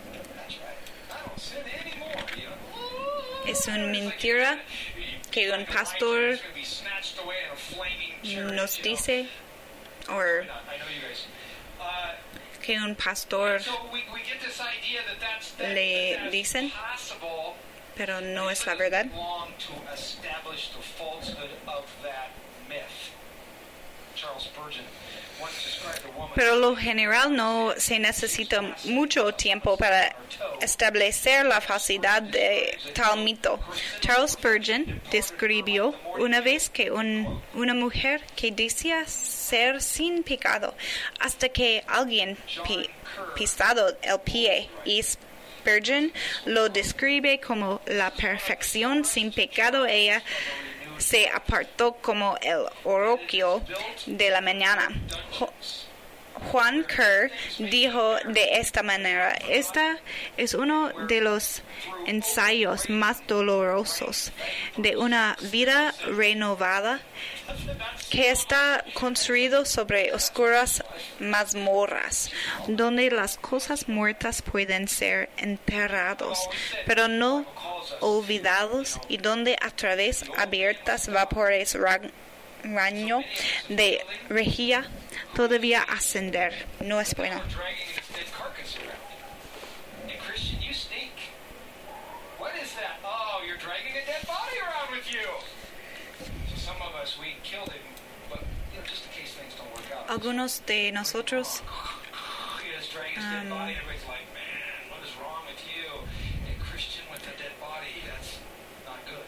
I don't sin anymore. You know? es un mentira que un pastor It's gonna be snatched away in a flaming chariot, nos you know? dice o I know you guys. Uh, que un pastor, so we, we get this idea that that's, that, Le that that's dicen, possible. pero no es la It verdad. doesn't take long to establish the falsehood of that myth. Charles Spurgeon once described a woman. Pero lo general no se necesita mucho tiempo para establecer la falsidad de tal mito. Charles Spurgeon describió una vez que un- una mujer que decía ser sin pecado hasta que alguien pi- pisado el pie y Spurgeon lo describe como la perfección sin pecado. Ella se apartó como el orgullo de la mañana. Jo- Juan Kerr dijo de esta manera: esta es uno de los ensayos más dolorosos de una vida renovada que está construido sobre oscuras mazmorras, donde las cosas muertas pueden ser enterrados, pero no olvidados, y donde a través abiertas vapores ra- raño de rejilla todavía ascender. No es bueno. Dragging its dead carcass around. And Christian, you sneak. What is that? Oh, you're dragging a dead body around with you. So some of us, we killed him, but you know, just in case things don't work out. Algunos de nosotros He is dragging his dead Um, body. Everybody's like, man, what is wrong with you? A Christian with a dead body, that's not good.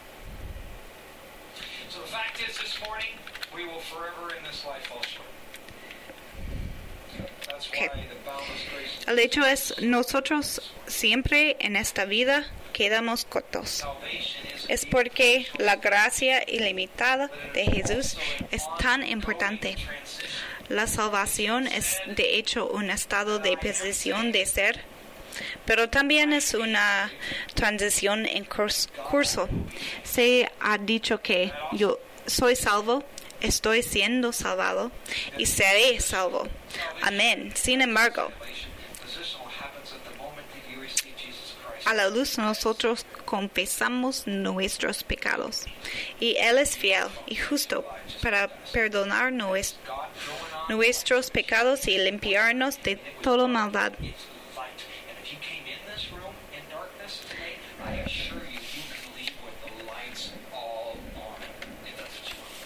So the fact is, this morning, we will forever in this life fall short. That's why Okay. the boundless grace El hecho es, nosotros siempre en esta vida quedamos cortos. salvation is Es porque la gracia ilimitada de Jesús es tan importante. La salvación es de hecho un estado de posición de ser, pero también es una transición en curs- curso. Se ha dicho que yo soy salvo, estoy siendo salvado y seré salvo. Amén. Sin embargo, positional happens at the moment that you receive Jesus Christ. a la luz nosotros confesamos nuestros pecados y Él es fiel y justo para perdonar nues- God going on, nuestros pecados y limpiarnos de toda maldad. it's light. And if you came in this room in darkness today, I assure you, you can leave with the lights all on. If that's what you want.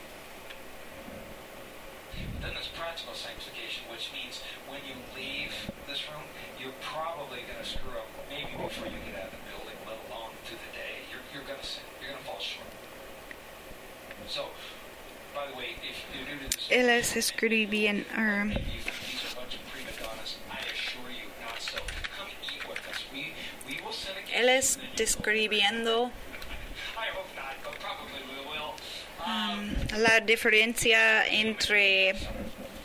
But then there's practical sanctification, which means when you leave this room, you're probably going to screw up, maybe before you get out of the building, let alone through the day. You're, you're going to sin. You're going to fall short. So, by the way, if you're new to this, Él es escribiendo, er, maybe you think these are a bunch of prima donnas. I assure you, not so. Come eat with us. We, we will sin against Él es you, and then you will describiendo I hope not, but probably we will. Um, la diferencia entre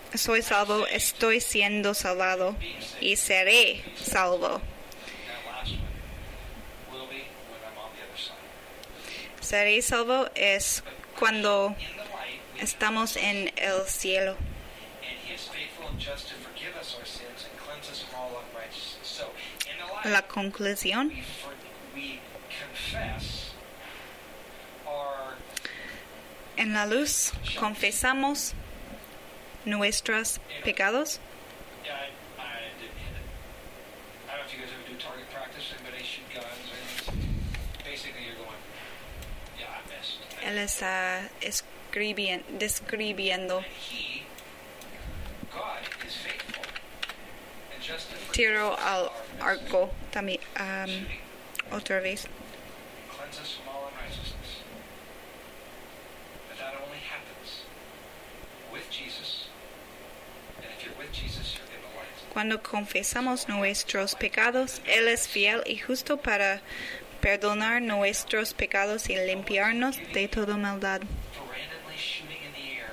soy salvo, estoy siendo salvado y seré salvo. That last one will be when I'm on the other side. Seré salvo es cuando In the light, we estamos en el cielo. and He is faithful and just to forgive us our sins and cleanse us from all unrighteousness. So, in the light, La conclusión, we, for, we confess our en la luz confesamos nuestros pecados. Yeah, I, I didn't hit it. I don't know if you guys ever do target practice. Anybody shoot guns or anything? Basically, you're going, yeah, I missed. Él está escribien- describiendo. And He, God, is faithful and just to forgive Tiro us al our mistakes, arco también um, shooting, otra vez. cleanse us from all unrighteousness. But that only happens with Jesus. And if you're with Jesus, you're in the light. Cuando confesamos nuestros pecados, Él es fiel y justo para perdonar nuestros pecados y limpiarnos de toda maldad. For randomly shooting in the air,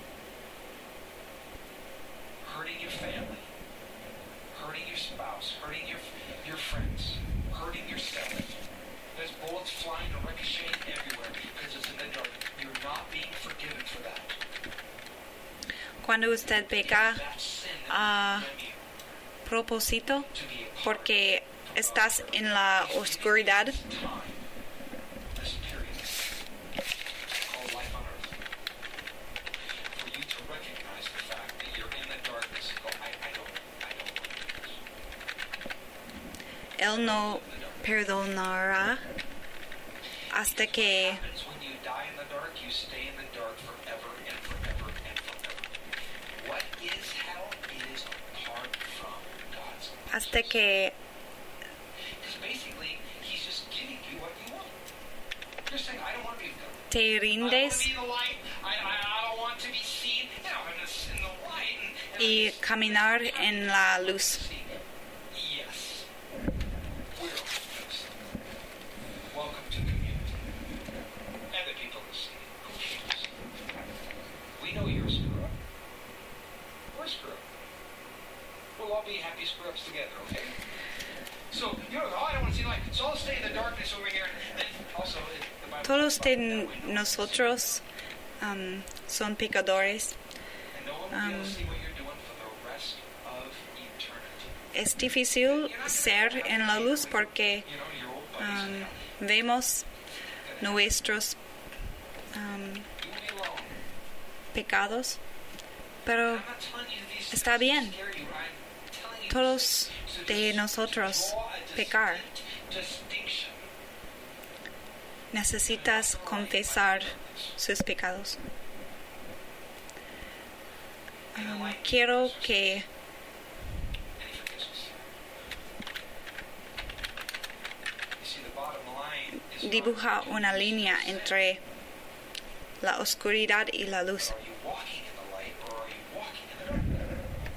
hurting your family, hurting your spouse, hurting your your friends, hurting yourself. There's bullets flying and ricocheting everywhere because it's in the dark. You're not being forgiven for that. Cuando usted peca That sin a that will condemn you propósito to be a part porque estás en la oscuridad, of this time, this period called life on earth. For you to recognize the fact that you're in the darkness and go, I, I don't, I don't want to do this. Él no perdonará hasta que Happens when you die in the dark, you stay in the dark forever and forever and forever. What is hell? It is apart from God's. hasta que Because basically, He's just giving you what you want. You're saying, I don't want to be the dark. te I don't want rindes to be the light. I, I, I don't want to be seen. You know, I'm just in the light. And, and y I'm just- caminar en la luz. See, yes. We're almost. Welcome to community. And the people who see. Who cares? We know you're a screw up. We're a screw up. We'll all be happy screw ups together, okay? So, you know, oh, I don't want to see light. So I'll stay in the darkness over here. And also, it- the Bible Todos talks de about that way. nosotros um, son pecadores. And no one will be able um, to see what you're doing for the rest of eternity. Es difícil ser en la luz porque You know, your old buddies um, and hell. vemos nuestros um, You will be alone. pecados, pero I'm not telling you these things está to bien. scare you. I'm telling you Todos to de dis- nosotros to draw a pecar. distinct distinction. Necesitas confesar sus pecados. In the Um, light quiero of Jesus, que and He forgives us. You see, the bottom line is not dibuja do una you línea sin? entre la oscuridad y la luz. Are you walking in the light or are you walking in the dark?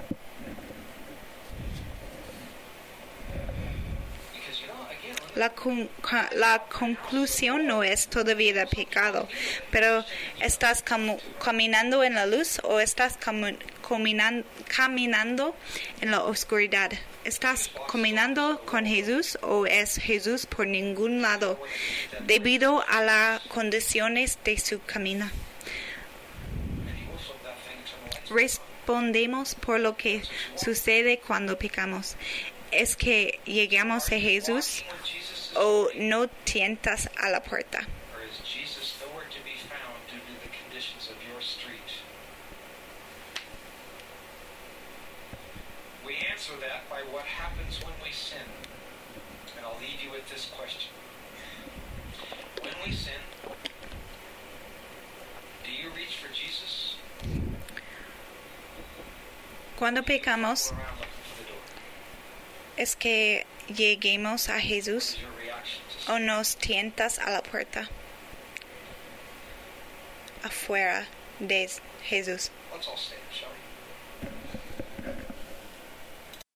Because you know, again, let me- La, con- ca- la conclusión no es todavía pecado, pero ¿estás camu- caminando en la luz o estás camu- cominan- caminando en la oscuridad? ¿Estás caminando con Jesús o es Jesús por ningún lado debido a las condiciones de su camino? and He will flip that thing and turn the lights on. Respondemos por lo que sucede cuando pecamos. ¿Es que llegamos a Jesús Walking with Jesus is o no tientas a la puerta? Or is Jesus nowhere to be found due to the conditions of your street? We answer that by what happens when we sin. And I'll leave you with this question. When we sin, do you reach for Jesus? Cuando pecamos, Go around looking for the door. ¿es que lleguemos a Jesús What is your reaction to sin? o nos tientas a la puerta afuera de Jesús? Let's all stand, shall we?